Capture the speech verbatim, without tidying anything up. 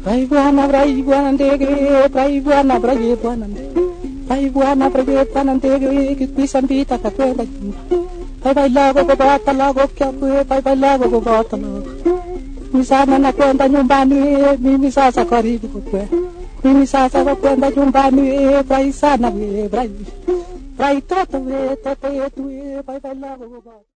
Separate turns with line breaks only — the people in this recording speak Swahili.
Brai bwana, brai bwana ndege, brai bwana, brai bwana ndege. Brai bwana, brai bwana ndege, kikwisha mpita kakwenda juu. Bye bye lago kubata lago kya kwe, bye bye lago kubata lago. Mimi sana nakwenda nyumbani, mimi sasa karibu kukwe. Mimi sasa nakwenda nyumbani, brai sana we, brai. Brai toto we, toto yetu we, bye bye lago kubata.